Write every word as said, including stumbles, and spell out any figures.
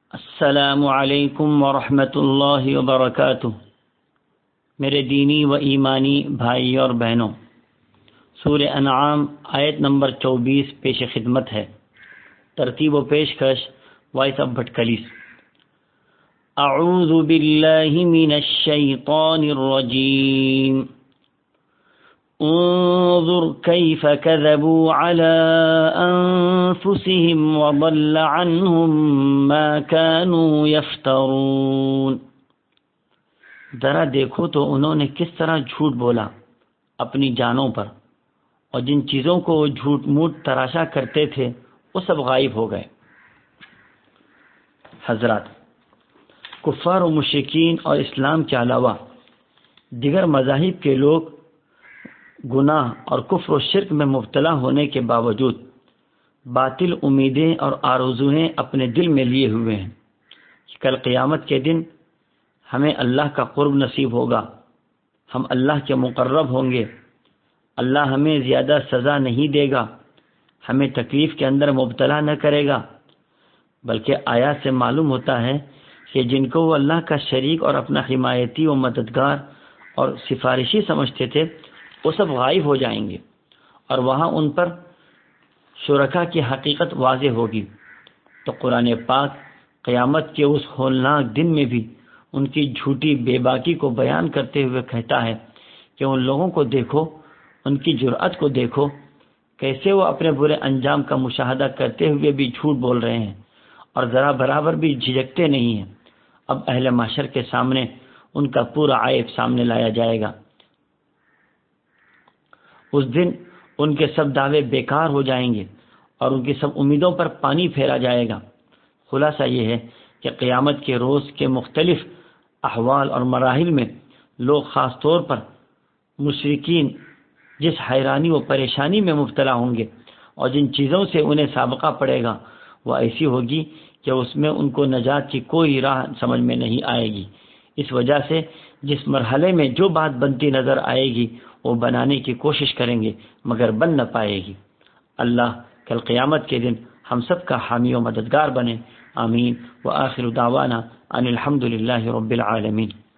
السلام علیکم ورحمۃ اللہ وبرکاتہ۔ میرے دینی و ایمانی بھائی اور بہنوں، سورہ انعام آیت نمبر چوبیس پیش خدمت ہے۔ ترتیب و پیشکش وائس آف بھٹکلیس۔ اعوذ باللہ من الشیطان الرجیم۔ انظر كيف كذبوا على أنفسهم وضل عنهم ما كانوا يفترون۔ ذرا دیکھو تو انہوں نے کس طرح جھوٹ بولا اپنی جانوں پر، اور جن چیزوں کو وہ جھوٹ موٹ تراشا کرتے تھے وہ سب غائب ہو گئے۔ حضرات، کفار و مشرکین اور اسلام کے علاوہ دیگر مذاہب کے لوگ گناہ اور کفر و شرک میں مبتلا ہونے کے باوجود باطل امیدیں اور آرزوئیں اپنے دل میں لیے ہوئے ہیں کہ کل قیامت کے دن ہمیں اللہ کا قرب نصیب ہوگا، ہم اللہ کے مقرب ہوں گے، اللہ ہمیں زیادہ سزا نہیں دے گا، ہمیں تکلیف کے اندر مبتلا نہ کرے گا۔ بلکہ آیات سے معلوم ہوتا ہے کہ جن کو وہ اللہ کا شریک اور اپنا حمایتی و مددگار اور سفارشی سمجھتے تھے وہ سب غائب ہو جائیں گے، اور وہاں ان پر شرکا کی حقیقت واضح ہوگی۔ تو قرآن پاک قیامت کے اس ہولناک دن میں بھی ان کی جھوٹی بے باکی کو بیان کرتے ہوئے کہتا ہے کہ ان لوگوں کو دیکھو، ان کی جرأت کو دیکھو، کیسے وہ اپنے برے انجام کا مشاہدہ کرتے ہوئے بھی جھوٹ بول رہے ہیں اور ذرا برابر بھی جھجکتے نہیں ہیں۔ اب اہل محشر کے سامنے ان کا پورا عیب سامنے لایا جائے گا۔ اس دن ان کے سب دعوے بیکار ہو جائیں گے اور ان کی سب امیدوں پر پانی پھیرا جائے گا۔ خلاصہ یہ ہے کہ قیامت کے روز کے مختلف احوال اور مراحل میں لوگ، خاص طور پر مشرکین، جس حیرانی و پریشانی میں مبتلا ہوں گے اور جن چیزوں سے انہیں سابقہ پڑے گا وہ ایسی ہوگی کہ اس میں ان کو نجات کی کوئی راہ سمجھ میں نہیں آئے گی۔ اس وجہ سے جس مرحلے میں جو بات بنتی نظر آئے گی وہ بنانے کی کوشش کریں گے مگر بن نہ پائے گی۔ اللہ کل قیامت کے دن ہم سب کا حامی و مددگار بنے۔ آمین۔ وآخر دعوانا ان الحمد للہ رب العالمین۔